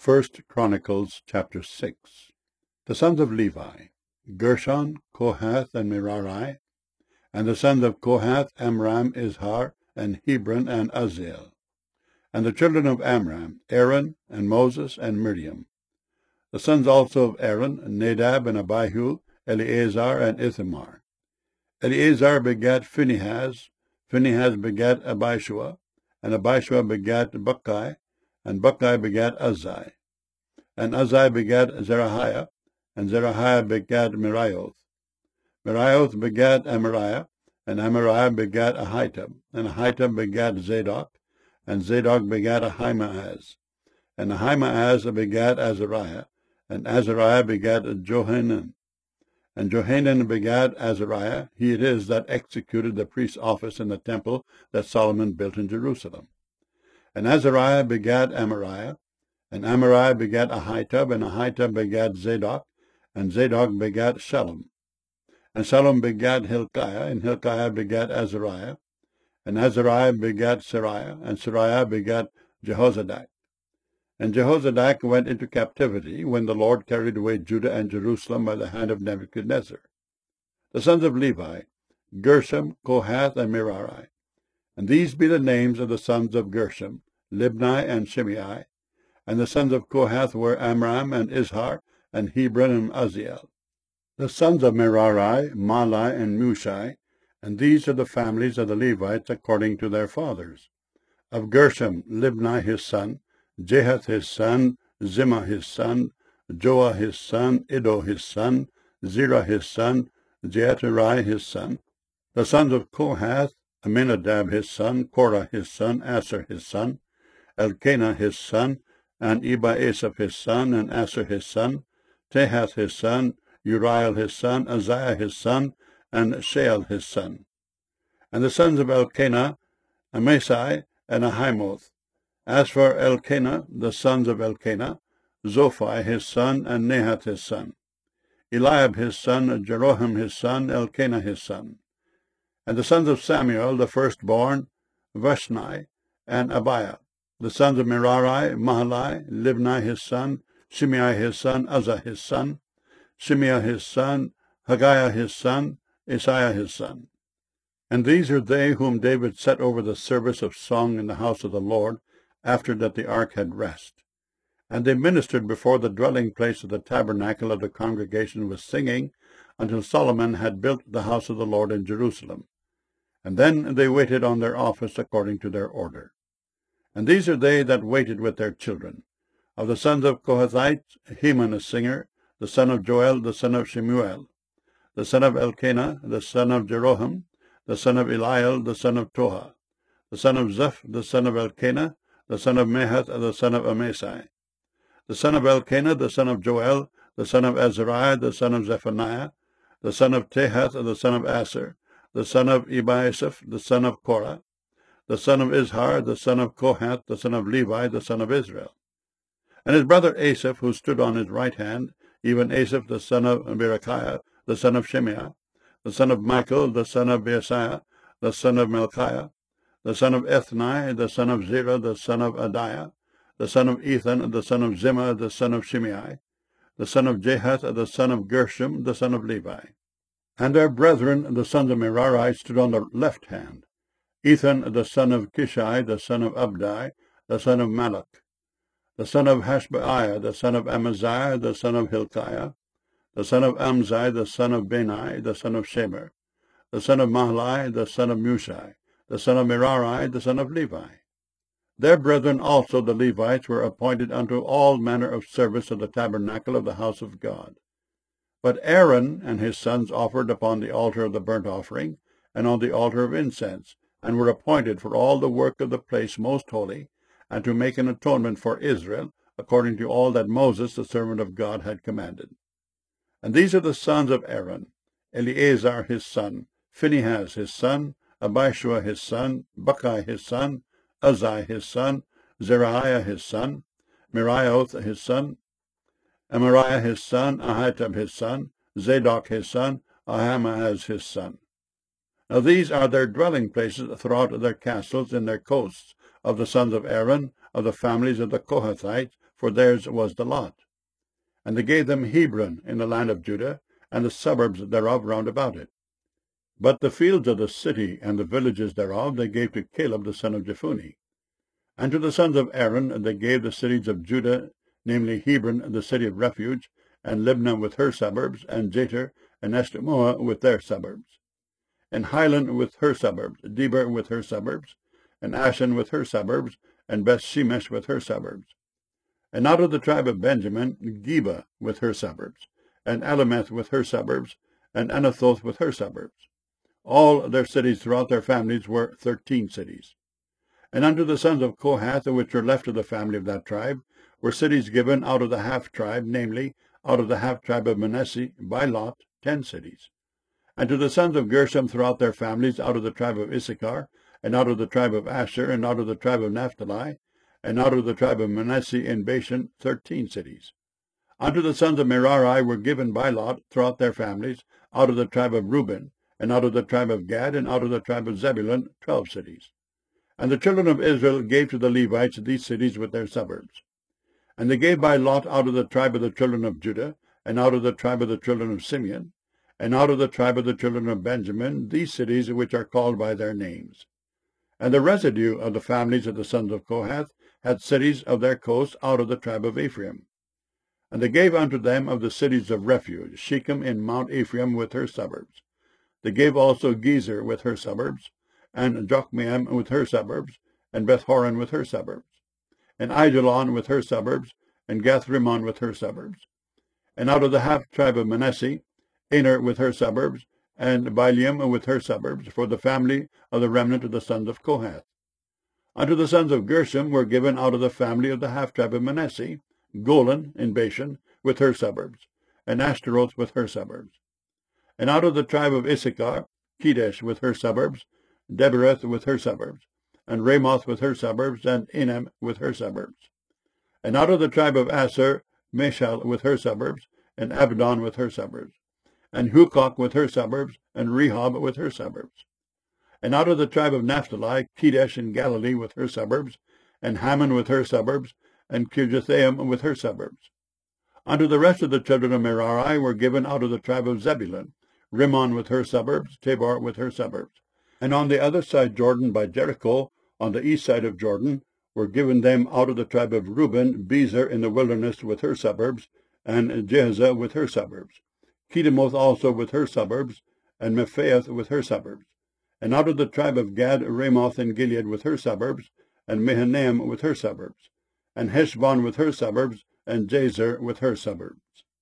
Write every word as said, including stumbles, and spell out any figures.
First Chronicles chapter six. The sons of Levi, Gershon, Kohath, and Merari, and the sons of Kohath, Amram, Izhar, and Hebron, and Uzziel. And the children of Amram, Aaron, and Moses, and Miriam. The sons also of Aaron, Nadab, and Abihu, Eleazar, and Ithamar. Eleazar begat Phinehas, Phinehas begat Abishua, and Abishua begat Buckai, and Buckai begat Uzzi. And Uzzi begat Zerahiah, and Zerahiah begat Meraioth. Meraioth begat Amariah, and Amariah begat Ahitub, and Ahitub begat Zadok, and Zadok begat Ahimaaz. And Ahimaaz begat Azariah, and Azariah begat Johanan. And Johanan begat Azariah. He it is that executed the priest's office in the temple that Solomon built in Jerusalem. And Azariah begat Amariah, and Amariah begat Ahitub, and Ahitub begat Zadok, and Zadok begat Shallum. And Shallum begat Hilkiah, and Hilkiah begat Azariah, and Azariah begat Sariah, and Sariah begat Jehozadak. And Jehozadak went into captivity when the Lord carried away Judah and Jerusalem by the hand of Nebuchadnezzar. The sons of Levi, Gershom, Kohath, and Merari. And these be the names of the sons of Gershom, Libni and Shimei. And the sons of Kohath were Amram, and Izhar, and Hebron, and Uzziel. The sons of Merari, Mahli, and Mushi. And these are the families of the Levites according to their fathers. Of Gershom, Libni his son, Jehath his son, Zimmah his son, Joah his son, Iddo his son, Zerah his son, Jeaterai his son. The sons of Kohath, Aminadab his son, Korah his son, Asher his son, Elkanah his son, and Ebiasaph his son, and Asher his son, Tehath his son, Uriel his son, Uzziah his son, and Sheal his son. And the sons of Elkanah, Amasai, and Ahimoth. As for Elkanah, the sons of Elkanah, Zophai his son, and Nahath his son. Eliab his son, Jeroham his son, Elkanah his son. And the sons of Samuel, the firstborn, Vashni, and Abiah. The sons of Merari, Mahli, Libni his son, Shimei his son, Uzzah his son, Shimei his son, Haggiah his son, Isaiah his son. And these are they whom David set over the service of song in the house of the Lord, after that the ark had rest. And they ministered before the dwelling place of the tabernacle of the congregation with singing, until Solomon had built the house of the Lord in Jerusalem. And then they waited on their office according to their order. And these are they that waited with their children. Of the sons of Kohathites, Heman a singer, the son of Joel, the son of Shemuel, the son of Elkanah, the son of Jeroham, the son of Eliel, the son of Toha, the son of Zeph, the son of Elkanah, the son of Mahath, the son of Amasai, the son of Elkanah, the son of Joel, the son of Azariah, the son of Zephaniah, the son of Tehath, the son of Aser, the son of Ebiasaph, the son of Korah, the son of Izhar, the son of Kohath, the son of Levi, the son of Israel. And his brother Asaph, who stood on his right hand, even Asaph, the son of Berechiah, the son of Shimei, the son of Michael, the son of Beasiah, the son of Melchiah, the son of Ethni, the son of Zerah, the son of Adiah, the son of Ethan, the son of Zimmah, the son of Shimei, the son of Jehath, the son of Gershom, the son of Levi. And their brethren, the sons of Merari, stood on the left hand, Ethan, the son of Kishai, the son of Abdi, the son of Malach, the son of Hashbaiah, the son of Amaziah, the son of Hilkiah, the son of Amzi, the son of Bani, the son of Shemer, the son of Mahli, the son of Mushi, the son of Merari, the son of Levi. Their brethren also the Levites were appointed unto all manner of service of the tabernacle of the house of God. But Aaron and his sons offered upon the altar of the burnt offering, and on the altar of incense, and were appointed for all the work of the place most holy, and to make an atonement for Israel, according to all that Moses the servant of God had commanded. And these are the sons of Aaron, Eleazar his son, Phinehas his son, Abishua his son, Buckai his son, Uzzi his son, Zerahiah his son, Meraioth his son, Amariah his son, Ahitub his son, Zadok his son, Ahimaaz his son. Now these are their dwelling places throughout their castles in their coasts, of the sons of Aaron, of the families of the Kohathites, for theirs was the lot. And they gave them Hebron in the land of Judah, and the suburbs thereof round about it. But the fields of the city and the villages thereof they gave to Caleb the son of Jephunneh. And to the sons of Aaron they gave the cities of Judah, namely Hebron, the city of refuge, and Libnah with her suburbs, and Jatir, and Eshtemoa with their suburbs, and Highland with her suburbs, Deber with her suburbs, and Ashan with her suburbs, and Beth-shemesh with her suburbs. And out of the tribe of Benjamin, Geba with her suburbs, and Alameth with her suburbs, and Anathoth with her suburbs. All their cities throughout their families were thirteen cities. And unto the sons of Kohath, which were left of the family of that tribe, were cities given out of the half-tribe, namely, out of the half-tribe of Manasseh, by lot, ten cities. And to the sons of Gershom throughout their families, out of the tribe of Issachar, and out of the tribe of Asher, and out of the tribe of Naphtali, and out of the tribe of Manasseh in Bashan, thirteen cities. Unto the sons of Merari were given by lot throughout their families, out of the tribe of Reuben, and out of the tribe of Gad, and out of the tribe of Zebulun, twelve cities. And the children of Israel gave to the Levites these cities with their suburbs. And they gave by lot out of the tribe of the children of Judah, and out of the tribe of the children of Simeon, and out of the tribe of the children of Benjamin, these cities which are called by their names. And the residue of the families of the sons of Kohath had cities of their coasts out of the tribe of Ephraim. And they gave unto them of the cities of refuge, Shechem in Mount Ephraim with her suburbs. They gave also Gezer with her suburbs, and Jokmeam with her suburbs, and Beth-horon with her suburbs, and Aijalon with her suburbs, and Gath-rimmon with her suburbs. And out of the half-tribe of Manasseh, Aner with her suburbs, and Bileam with her suburbs, for the family of the remnant of the sons of Kohath. Unto the sons of Gershom were given out of the family of the half-tribe of Manasseh, Golan in Bashan with her suburbs, and Ashtaroth with her suburbs. And out of the tribe of Issachar, Kedesh with her suburbs, Debereth with her suburbs, and Ramoth with her suburbs, and Enem with her suburbs. And out of the tribe of Aser, Meshal with her suburbs, and Abaddon with her suburbs, and Hukok with her suburbs, and Rehob with her suburbs. And out of the tribe of Naphtali, Kedesh in Galilee with her suburbs, and Hammon with her suburbs, and Kirjathaim with her suburbs. Unto the rest of the children of Merari were given out of the tribe of Zebulun, Rimmon with her suburbs, Tabor with her suburbs. And on the other side Jordan by Jericho, on the east side of Jordan, were given them out of the tribe of Reuben, Bezer in the wilderness with her suburbs, and Jehazzah with her suburbs, Kedemoth also with her suburbs, and Mephaath with her suburbs. And out of the tribe of Gad, Ramoth in Gilead with her suburbs, and Mahanaim with her suburbs, and Heshbon with her suburbs, and Jazer with her suburbs.